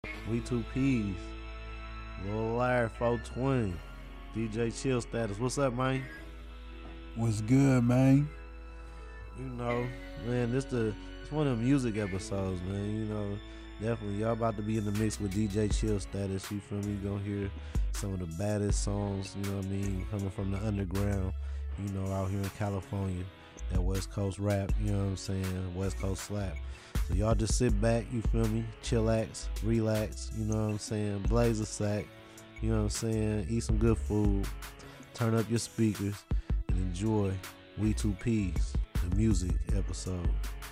We Two Peas, Lil Larry 420, DJ Chill Status. What's up, man? What's good, man? You know, man, it's one of the music episodes, man. You know, definitely y'all about to be in the mix with DJ Chill Status. You feel me? You gonna hear some of the baddest songs, you know what I mean, coming from the underground, you know, out here in California. That West Coast rap, you know what I'm saying? West Coast slap. So y'all just sit back, you feel me? Chillax, relax, you know what I'm saying? Blaze a sack, you know what I'm saying? Eat some good food, turn up your speakers, and enjoy We Two Peas, the music episode.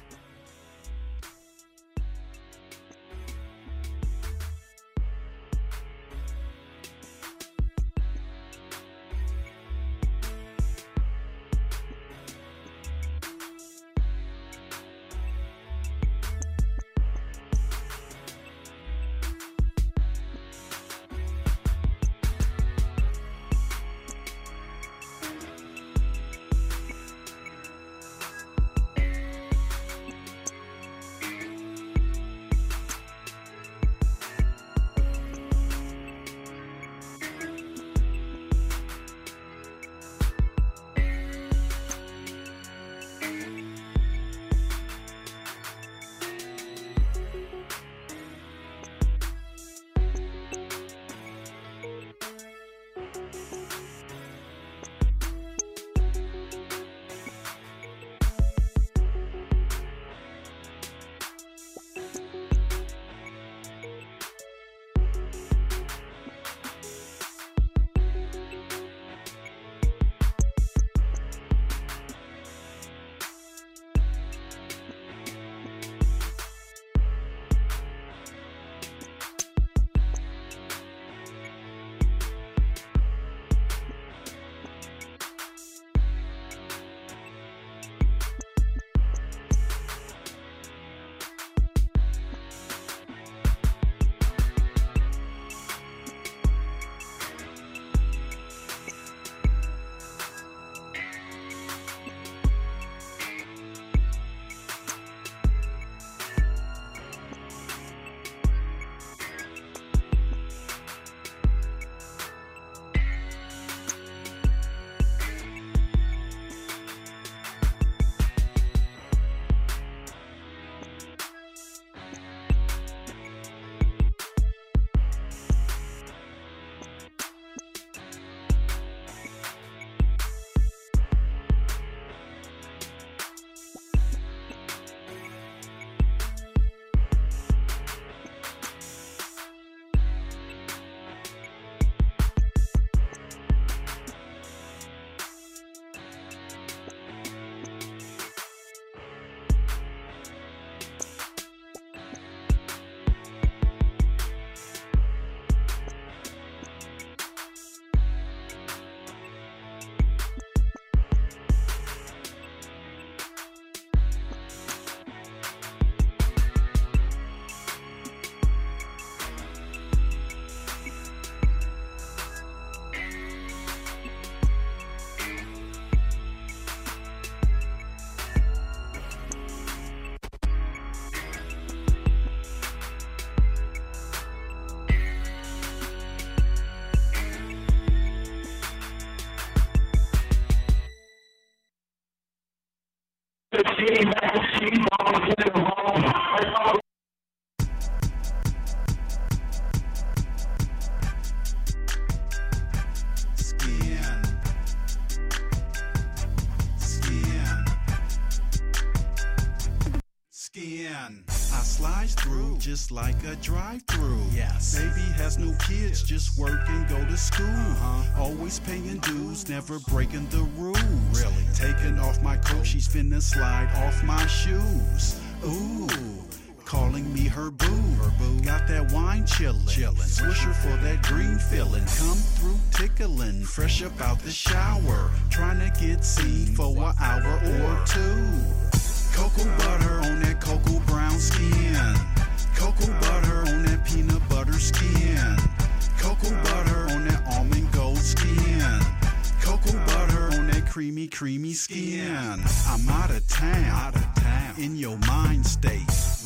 I slice through just like a drive-through. Yes. Baby has no kids, just work and go to school. Always paying dues, never breaking the rules. Really? Taking off my coat, she's finna slide off my shoes. Ooh. Calling me her boo. Got that wine chillin'. Swisher for that green feelin'. Come through tickling. Fresh up out the shower. Trying to get seen for an hour or two. Cocoa butter on that cocoa brown skin. Cocoa butter on that peanut butter skin. Cocoa butter on that almond gold skin. Cocoa butter on that creamy skin. I'm out of town. In your mind state.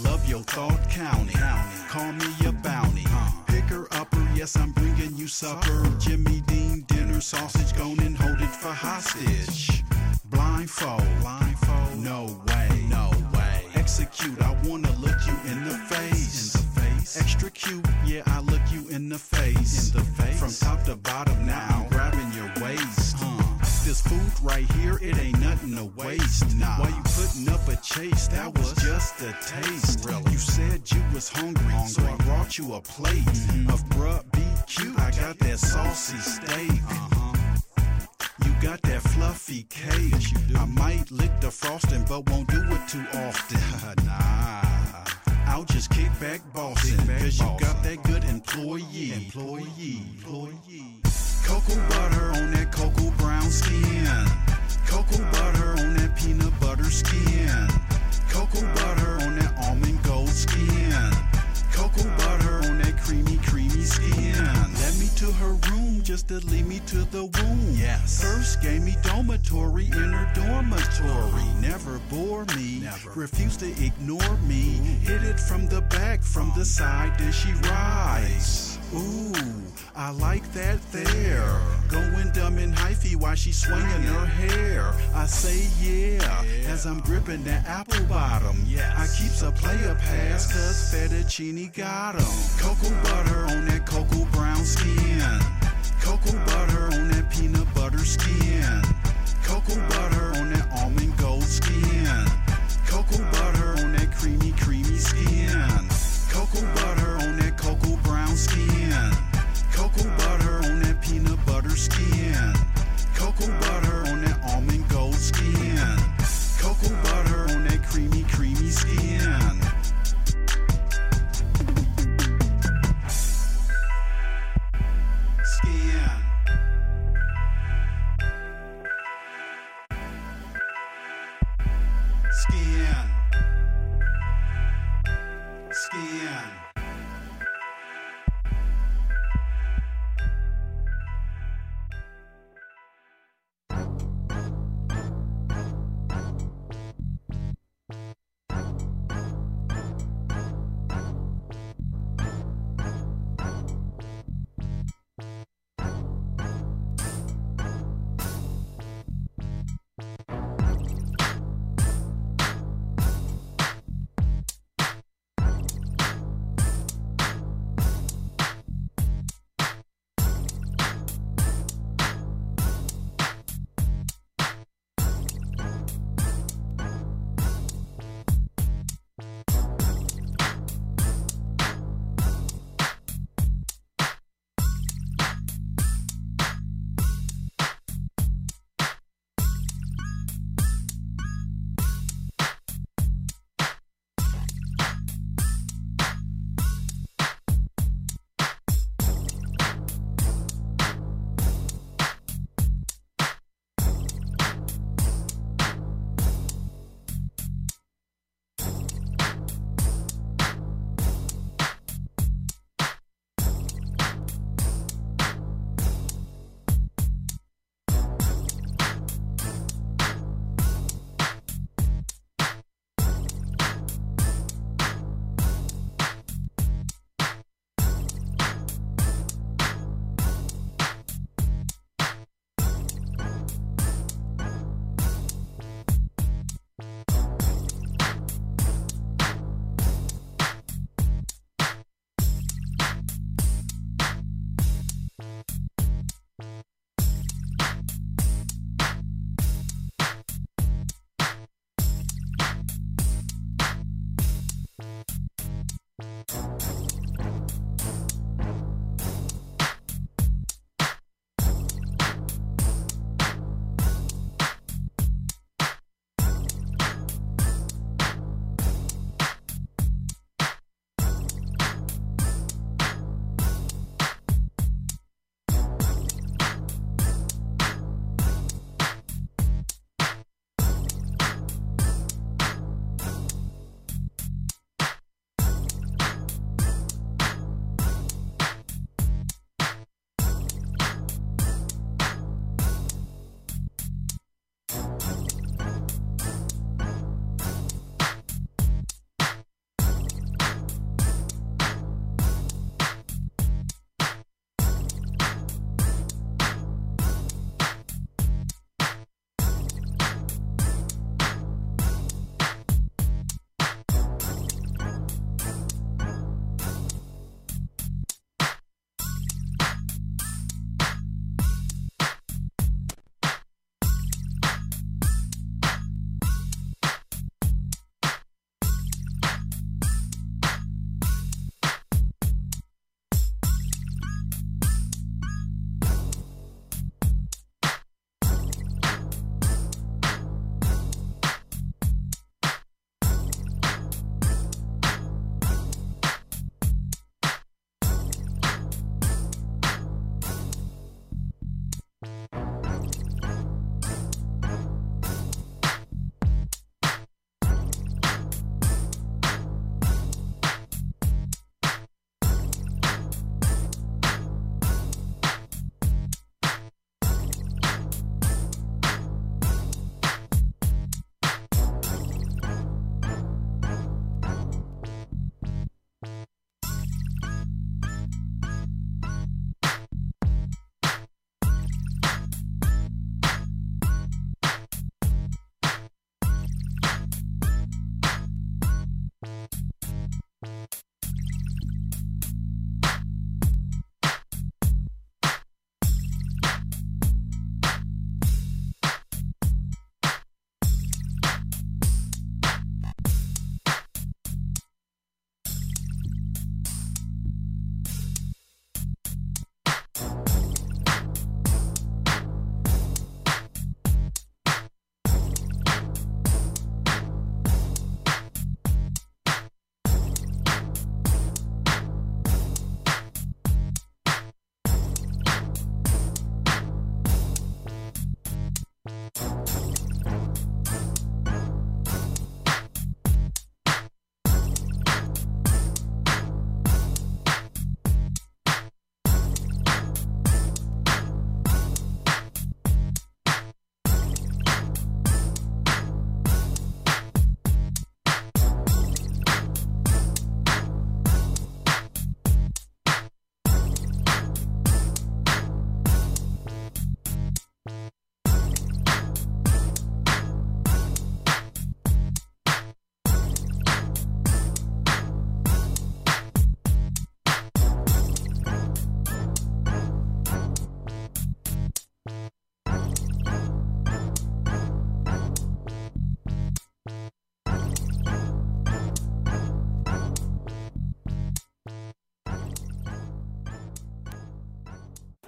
love your thought counting. Call me your bounty. Pick her upper, yes, I'm bringing you supper. Jimmy Dean dinner, sausage, gone and hold it for hostage. Blindfold, no way, execute, I wanna look you in the face. Extra cute, yeah, I look you in the face. From top to bottom, now I'm grabbing your waist. This food right here, it ain't nothing to waste. Why you putting up a chase? That was just a taste. You said you was hungry, so I brought you a plate of bruh BQ. I got that saucy steak. You got that fluffy cake. I might lick the frosting, but won't do it too often. I'll just kick back bossing, cause you got that good employee. Cocoa butter on that cocoa brown skin. Cocoa butter on that peanut butter skin. Cocoa butter on that almond gold skin. Cocoa butter on that creamy skin. Led me to her room just to lead me to the womb. Yes. First gave me dormitory in her dormitory. Never bore me, refused to ignore me. Hit it from the back, from the side, then she rise. Ooh, I like that there. Going dumb and hyphy while she swinging her hair. I say yeah, as I'm gripping that apple bottom. I keeps a player pass, cause fettuccine got 'em. Cocoa butter on that cocoa brown skin. Cocoa butter on that peanut butter skin. Cocoa butter on that almond gold skin. Cocoa butter on that creamy skin. Cocoa butter on that cocoa brown skin. Cocoa butter on that peanut butter skin. Cocoa butter on that almond gold skin. Cocoa butter on that creamy skin. Skin.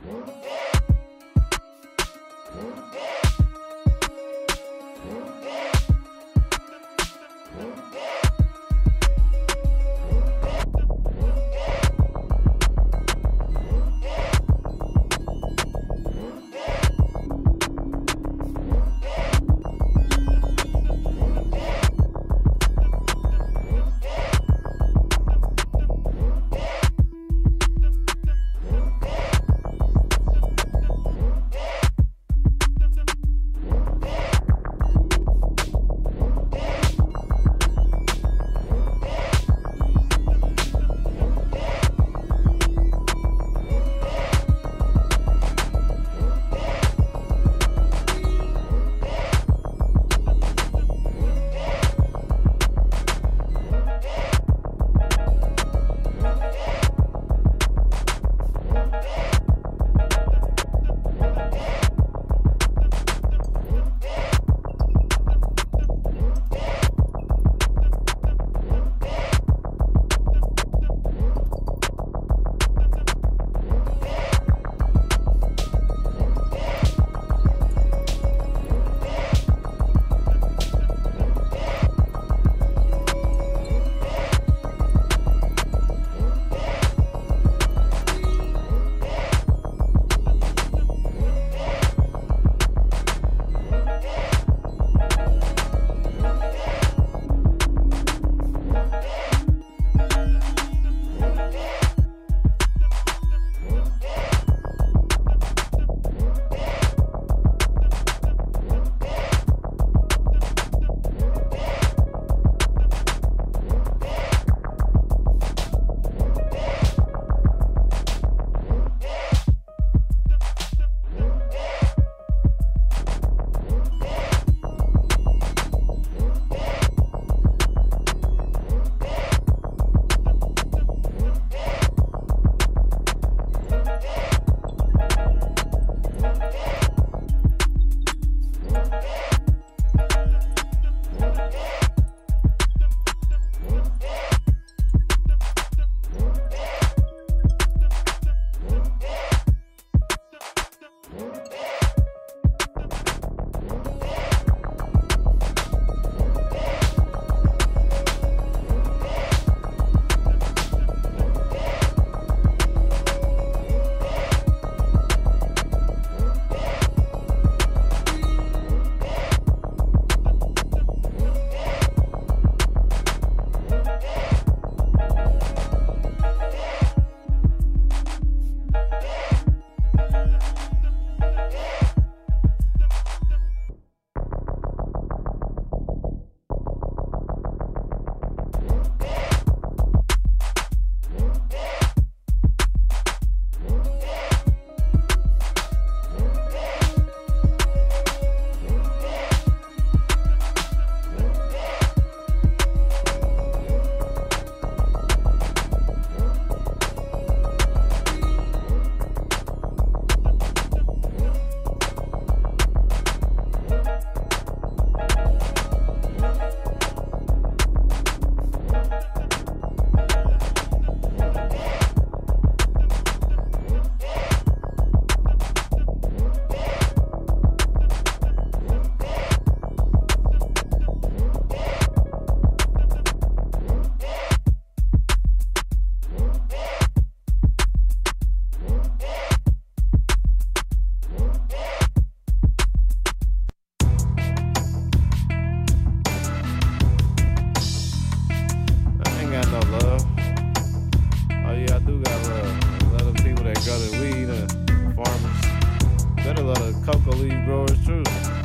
cocoa leaf growers too.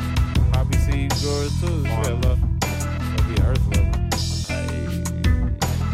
Poppy seed growers too. Yeah, that'll be earth level.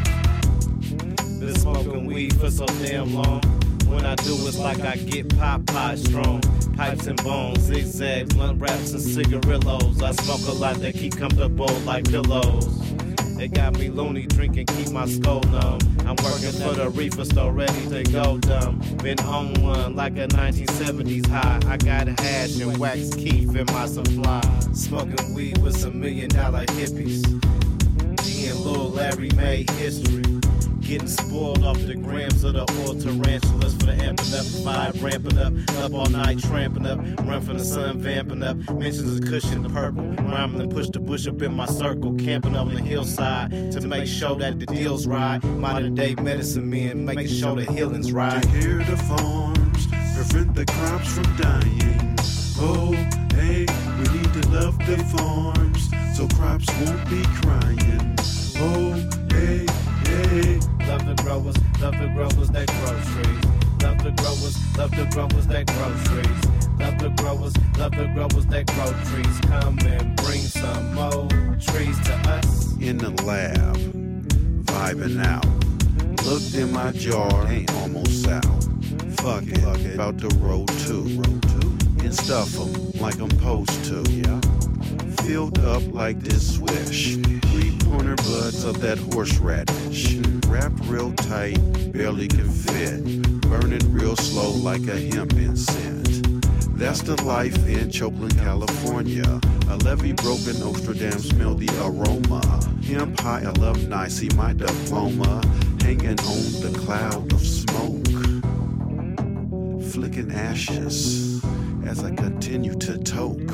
Been smoking weed for so damn long. When I do, it's like I get pop strong. Pipes and bones, zigzags, blunt wraps and cigarillos. I smoke a lot that keep comfortable like pillows. They got me loony, drinking, keep my skull numb. I'm working for the reefer store, ready to go dumb. Been on one like a 1970s high. I got hash and wax keef in my supply. Smoking weed with some $1 million hippies. Me and Lil Larry made history. Getting spoiled off the grams of the oil tarantulas for the amping up vibe, ramping up all night, tramping up, run from the sun, vamping up. Mentions a cushion of purple, rhyming and push the bush up in my circle, camping up on the hillside to make sure that the deal's right. Modern day medicine men, making sure the healing's right. Take care of the farms, prevent the crops from dying. Oh, hey, we need to love the farms so crops won't be crying. Oh, hey, hey. Love the growers that grow trees. Love the growers that grow trees. Love the growers that grow trees. Come and bring some more trees to us. In the lab, vibing out. Looked in my jar, ain't almost out. Fuck it, about to roll two. And stuff them like I'm supposed to. Yeah. Filled up like this swish. 3 pointer buds of that horseradish. Wrapped real tight, barely can fit. Burning real slow like a hemp incense. That's the life in Choplin, California. A levee broken, Amsterdam smell the aroma. Hemp high alumni see my diploma. Hanging on the cloud of smoke. Flicking ashes as I continue to toke.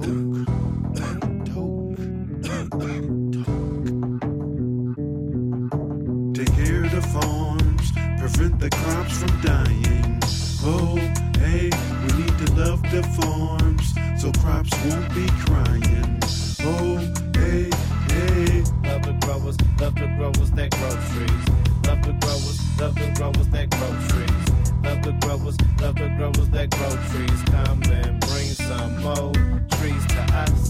Take care of the farms, prevent the crops from dying. Oh, hey, we need to love the farms so crops won't be crying. Oh, hey, hey. Love the growers that grow trees. Love the growers that grow trees. Love the growers that grow trees. Come and bring some more trees to us.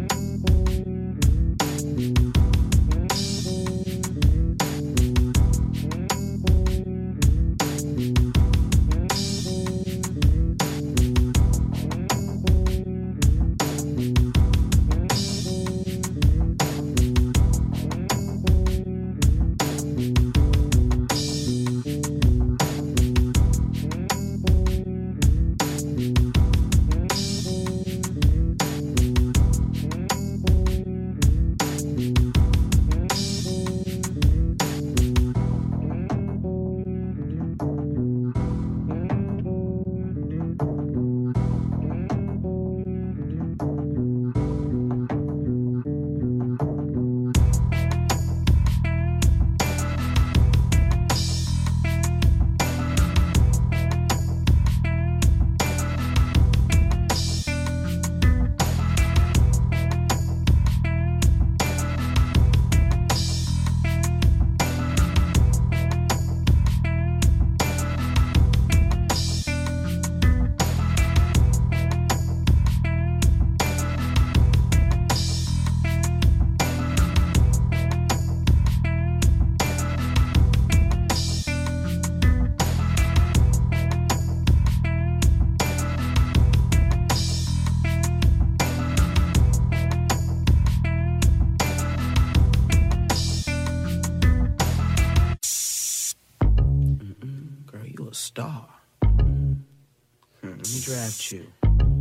Draft you.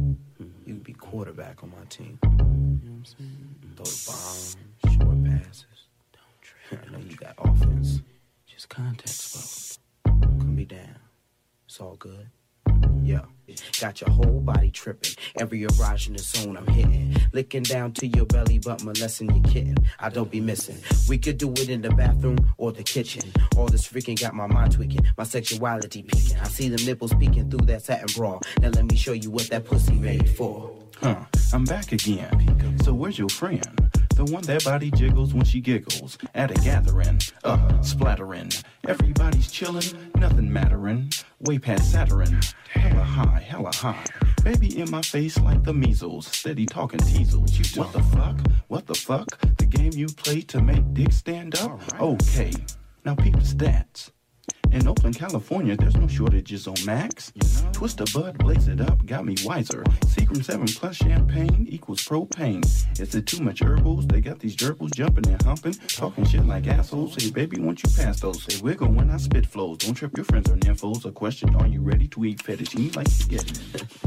You can be quarterback on my team. You know what I'm saying? Throw the bomb, short passes. Don't trip. I know you got offense. Just contact slow. Come be down. It's all good. Yeah. Got your whole body tripping. Every erogenous zone I'm hitting. Licking down to your belly, but molesting your kitten. I don't be missing. We could do it in the bathroom or the kitchen. All this freaking got my mind tweaking. My sexuality peaking. I see them nipples peeking through that satin bra. Now let me show you what that pussy made for. I'm back again. So where's your friend? The one that body jiggles when she giggles at a gathering, splattering. Everybody's chilling, nothing mattering. Way past Saturn, hella high. Baby in my face like the measles, steady talking teasels. What the fuck? The game you play to make dick stand up? Right. Okay, now peep the stats. In Oakland, California, there's no shortages on Max. Twist a bud, blaze it up, got me wiser. Seagram 7 plus champagne equals propane. Is it too much herbals? They got these gerbils jumping and humping, talking shit like assholes. Say, baby, won't you pass those? Say, wiggle when I spit flows. Don't trip your friends or nymphos. A question, are you ready to eat fettuccine like spaghetti?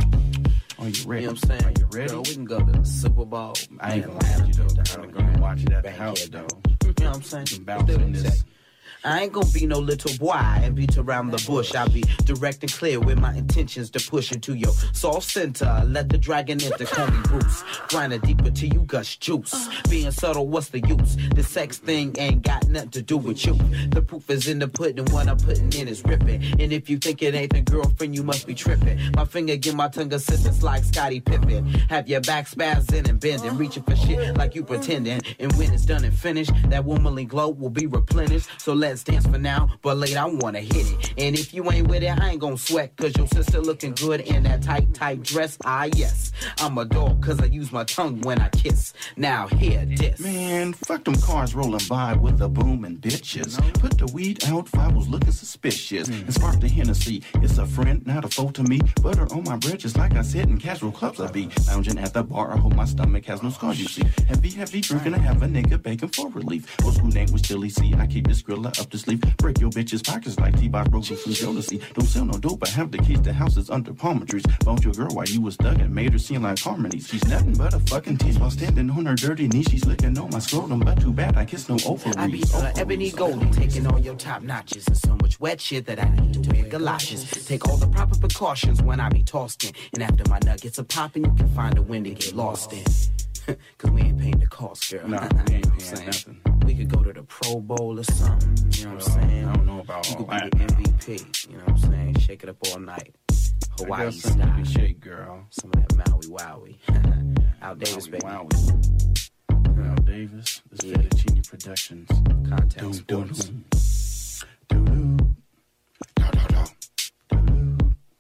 Are you ready? You know what I'm saying? Are you ready? Girl, we can go to the Super Bowl. I ain't gonna lie to you, though. I'm gonna watch it at the house, though. You know what I'm saying? Bouncing this. I ain't gonna be no little boy and beat around the bush. I'll be direct and clear with my intentions to push into your soul center. Let the dragon enter, call me Bruce. Grinding deeper till you gush juice. Being subtle, what's the use? The sex thing ain't got nothing to do with you. The proof is in the pudding, what I'm putting in is ripping. And if you think it ain't the girlfriend, you must be tripping. My finger give my tongue assistance like Scottie Pippen. Have your back spazzing and bending, reaching for shit like you pretending. And when it's done and finished, that womanly glow will be replenished. So let's dance for now, but later I wanna hit it. And if you ain't with it, I ain't gonna sweat, cause your sister looking good in that tight dress. Ah yes, I'm a dog cause I use my tongue when I kiss. Now hear this. Man, fuck them cars rolling by with the booming bitches. Put the weed out, Fible's looking suspicious. And spark the Hennessy. It's a friend, not a foe to me. Butter on my bread, just like I said in casual clubs I be. Lounging at the bar, I hope my stomach has no scars, you see. Heavy drinking, I have a nigga begging for relief. Old school name was Chili C. I keep this Skrilla up to sleep. Break your bitch's pockets like T-Bob Rosie from Jodeci. Don't sell no dope, I have the keys to houses under palm trees. Boned your girl while you was stuck and made her seem like harmonies. She's nothing but a fucking tease while standing on her dirty knees. She's licking on my scrotum, but too bad I kiss no ovaries. I be ebony golden, taking all your top notches. And so much wet shit that I need to wear galoshes. Take all the proper precautions when I be tossed in. And after my nuggets are popping, you can find a wind to get lost in. Cause we ain't paying the cost, girl. Nah, we ain't paying nothing. We could go to the Pro Bowl or something, you know what I'm saying? I don't know about you all could that. be the MVP, you know what I'm saying? Shake it up all night. Hawaii I got something style. to shake, girl. Some of that Maui Wowie. Al Davis, baby. Al Davis, this Fettuccine Productions. Contact Sports. Doo-doo. Da-da-da. Doo-doo.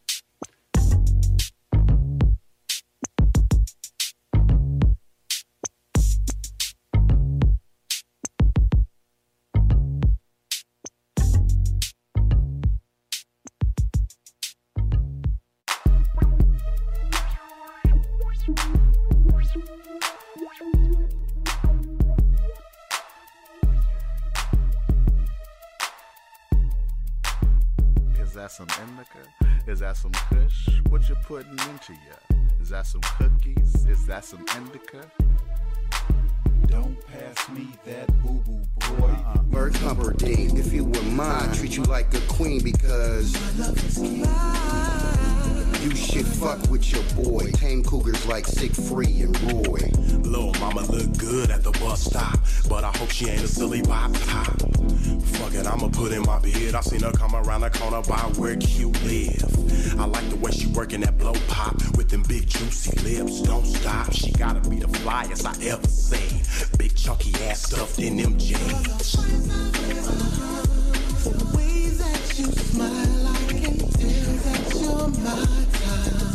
Is that some indica? Is that some kush? What you putting into ya? Is that some cookies? Is that some indica? Don't pass me that boo-boo, boy. Bird Humperdinck, if you were mine, treat you like a queen because you should fuck with your boy. Tame cougars like Sick Free and Roy. Lil' mama look good at the bus stop, but I hope she ain't a silly pop top. Fuck it, I'ma put in my bid. I seen her come around the corner by where Q live. I like the way she working that blow pop with them big juicy lips. Don't stop, she gotta be the flyest I ever seen. Big chunky ass stuffed in them jeans. The way that you smile, I can tell that you're my type.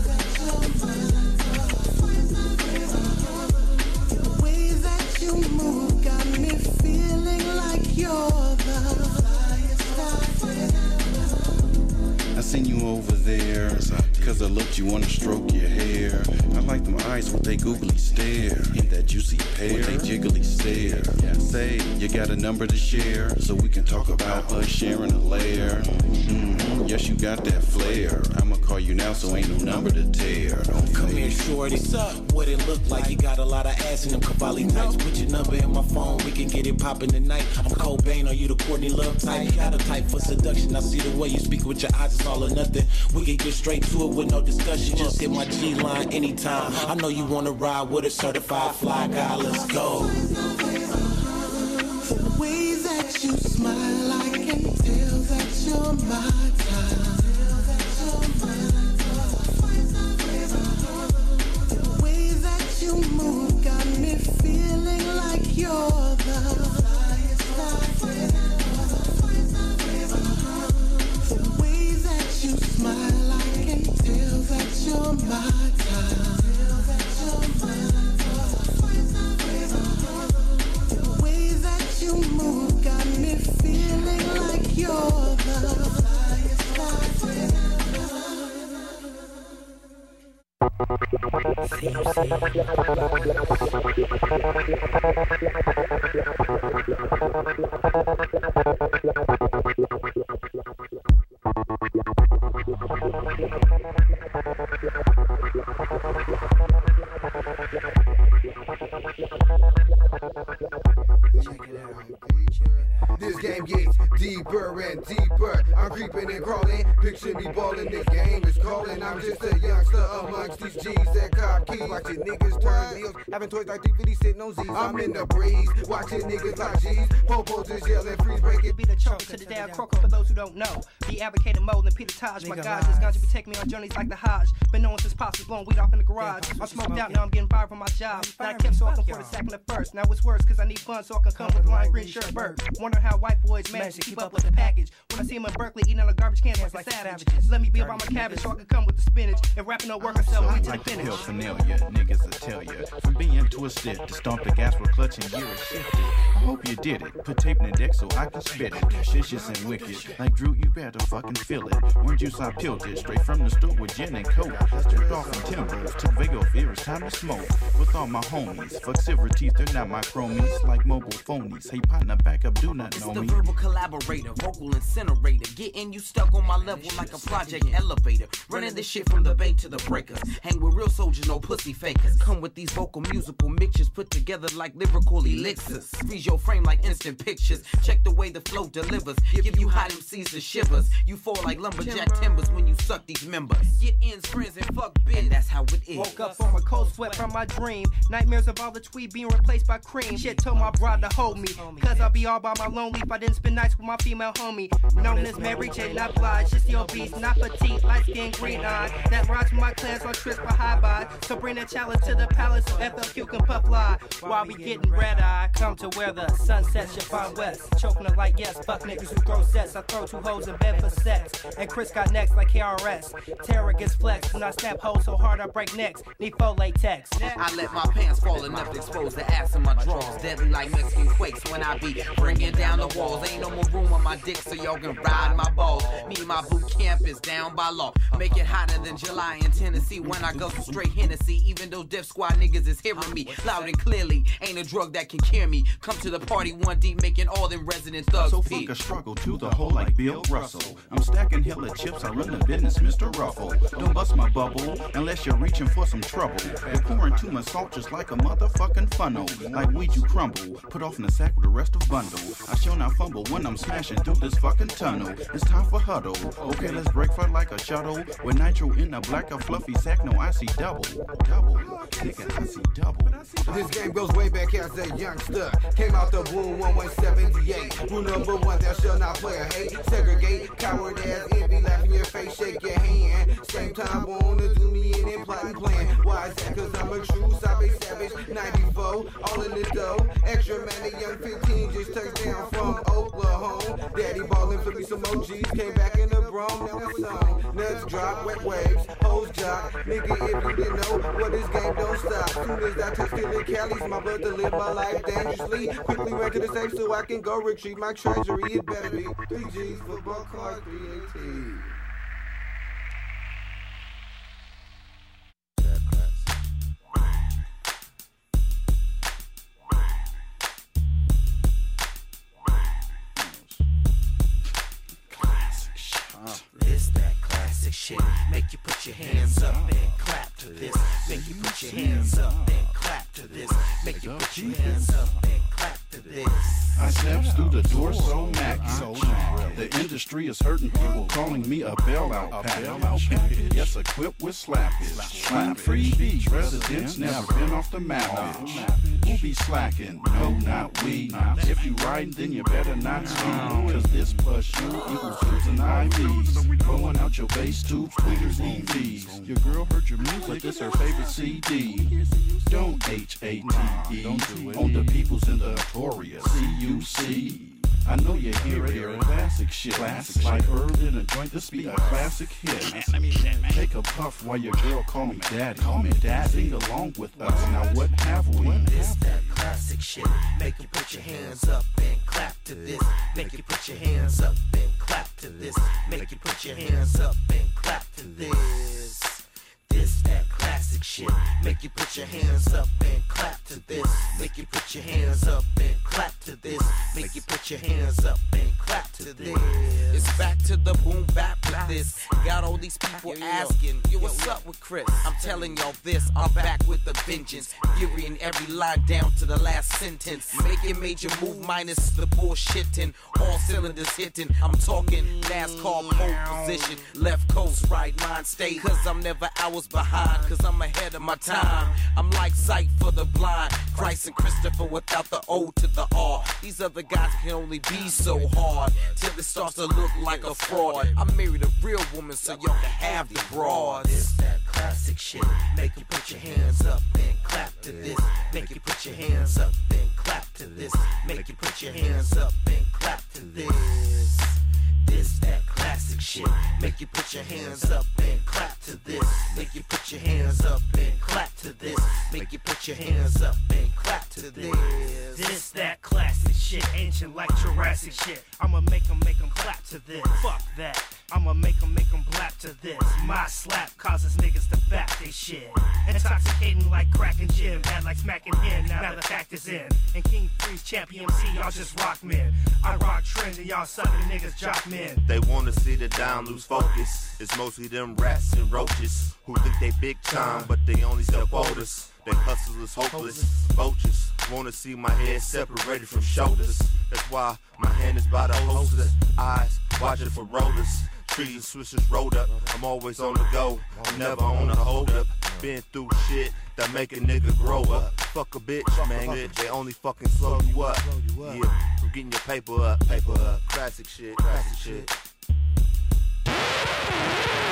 The way that you move got me feeling like you're the flyest. I seen you over there, cause I looked you wanna stroke your hair. I like them eyes with they googly stare, and that juicy pear with they jiggly stare. Say, you got a number to share, so we can talk about us sharing a lair. Yes, you got that flair. I'ma call you now, so ain't no number to tear. Don't Come here, shorty. What it look like? You got a lot of ass in them Cavalli types. Put your number in my phone, we can get it poppin' tonight. I'm Cobain, are you the Courtney Love type? You got a type for seduction. I see the way you speak with your eyes, it's all or nothing. We can get straight to it with no discussion. Just hit my G line anytime. I know you wanna ride with a certified fly guy. Let's go. The way that you smile, I can tell that you're my type. The way that you move got me feeling like you're the flyest. The way that you smile, I can tell that you're my type. The way that you move got me feeling like you're the This game gets deeper and deeper. I'm creeping and crawling, picture me balling. This game is calling. I'm just a youngster amongst these G's that cop keys. Watching niggas turn deals, having toys like 350 sitting on Z's. I'm in the breeze, watching niggas like G's. Popo just yelling, freeze break it. Be the choker to the day I croaker for those who don't know. Be advocating more than Peter Taj. My guys is gonna be taking me on journeys like the Hodge. Been knowing since pops was blowing weed off in the garage. I'm smoked out, now I'm getting fired from my job. But I kept so I can afford a second at first. Now it's worse, cause I need fun so I can come with lime green shirt bird. Wonder how white boys manage to keep up with the package. When I see them in Berkeley eating out of garbage cans like savages. Let me be about my cabbage so I can come with the spinach. And rapping no work, I sell weed to the finish. Familiar, niggas will tell you. From being twisted to stomp the gas for clutching gear is shifted. I hope you did it. Put tape in the deck so I can spit it. Vicious and wicked. Like Drew, you better fucking feel it. Orange juice, I peeled it. Straight from the store with gin and coke. Stripped off from timbers. Took Vago fear, it's time to smoke. With all my homies. Fuck silver teeth, they're not my chromies. Like mobile phonies. Hey, partner, back up, do not know me. It's the verbal collaborator, vocal incinerator. Getting you stuck on my level like a project elevator. Running this shit from the bay to the breakers. Hang with real soldiers, no pussy fakers. Come with these vocal musical mixtures put together like lyrical elixirs. Freeze your frame like instant pictures. Check the way the flow delivers. Give you hot MCs the shivers. You fall like lumberjack timbers when you suck these members. Get ins, friends, and fuck bitch. And that's how it is. Woke up from a cold sweat from my dream. Nightmares of all the tweed being replaced by cream. Shit told my bride to hold me. Cause I'll be all by my lonely if I didn't spend nights with my female homie. Known as Mary J, not blind. She's still obese, not petite. Light skin, green eye. That rides with my clans on trips for high buy. So bring that challenge to the palace so FLQ can puff lie. While we getting red eye, come to where the sun sets, you find west. Choking the light, yes, fuck niggas who throw sets. I throw two hoes in bed for sex. And Chris got next like KRS. Terror gets flexed when I snap hoes so hard I break necks. Need faux latex. I let my pants fall enough to expose the ass in my drawers. Deadly like Mexican quakes when I be bringing down the walls. Ain't no more room on my dick so y'all can ride my balls. Me and my boot camp is down by law. Make it hotter than July in Tennessee when I go straight Hennessy. Even though Def Squad niggas is hearing me loud and clearly. Ain't a drug that can cure me. Come to the party one deep, making all them resident thugs so pee. fuck a struggle to the hole like Bill Russell. I'm stacking hella chips, I run the business, Mr. Ruffle. Don't bust my bubble unless you're reaching for some trouble. You're pouring too much salt just like a motherfucking funnel. Like weed you crumble, put off in the sack with the rest of bundle. I shall not fumble when I'm smashing through this fucking tunnel. It's time for huddle. Okay, let's break for like a shuttle. With nitro in a black or fluffy sack, no, I see double. Double, nigga, I see double. This game goes way back as a youngster. Came out the womb 1178. Rule number one, thou shalt not play a hate. Segregate, coward ass, envy, laugh in your face, shake your hand. Same time, wanna do me in and plot and plan. Why is that? Cause I'm a true savage, 94, all in the dough. Extra man, a young 15 just touched down from Oklahoma. Daddy ballin' for me some OGs, came back in the Bronx, now it's on. Nuts drop, wet waves, hoes jock. Nigga, if you didn't know, what this game don't stop. Soon as I touch the Cali's, my brother live my life dangerously. Quickly ran to the safe so I can go retrieve my treasury. It better be 3 G's, football card, 318. This that classic shit. Make you put your hands up and clap to this. Make you put your hands up and clap to this. Make you put your hands up and clap to this. I steps through the door so mackin'. The industry is hurting people calling me a bailout package. Yes, equipped with slappage. Slap free beach. Residents never been off the map. Who be slacking? No, not we. If you riding, then you better not speed. Cause this plus you equals twos and IVs. Blowing out your bass tubes, tweeters, EVs. Your girl heard your music, it's her favorite CD. Don't H-A-T-E on the peoples in the notorious C-U-C. I know you hear it, classic shit. Classic like herb in a joint, this be a classic hit. Take a puff while your girl call me daddy. Call me daddy. Sing along with us, now what have we? This that classic shit. Make you put your hands up and clap to this. Make you put your hands up and clap to this. Make you put your hands up and clap to this. This that classic shit. Make you put your hands up and clap to this. Make you put your hands up and clap to this. Make you put your hands up and clap to this. It's back to the boom bap with this. Got all these people asking, yo, what's up with Chris? I'm telling y'all this, I'm back with the vengeance. Fury in every line down to the last sentence. Making major move minus the bullshitting. All cylinders hitting. I'm talking NASCAR pole position. Left coast, right mind state. Cause I'm never hours behind. Cause I'm ahead of my time. I'm like sight for the blind. Christ and Christopher without the O to the R. These other guys can only be so hard till it starts to look like a fraud. I married a real woman so y'all can have the broads. It's that classic shit. Make you put your hands up and clap to this. Make you put your hands up and clap to this. Make you put your hands up and clap to this. This that classic shit. Make you put your hands up and clap to this. Make you put your hands up and clap to this. Make you put your hands up and clap to this. This that classic shit, ancient like Jurassic shit. I'ma make them clap to this. Fuck that. I'ma make them blap to this. My slap causes niggas to back they shit. Intoxicating like crack and gin, bad like smacking hen. Now the fact is in. And King Freeze, Champion MC, y'all just rock men. I rock trend and y'all suckin' niggas jock men. They wanna see the down lose focus. It's mostly them rats and roaches who think they big time, but they only sell quotas. They hustlers, hopeless, vultures. Wanna see my head separated from shoulders. That's why my hand is by the holster. Eyes watching for rollers. Trees, swishers rolled up. I'm always on the go. I'm never on a hold up. Been through shit that make a nigga grow up. Fuck a bitch, man. They only fucking slow you up. Yeah, from getting your paper up. Classic shit, classic shit.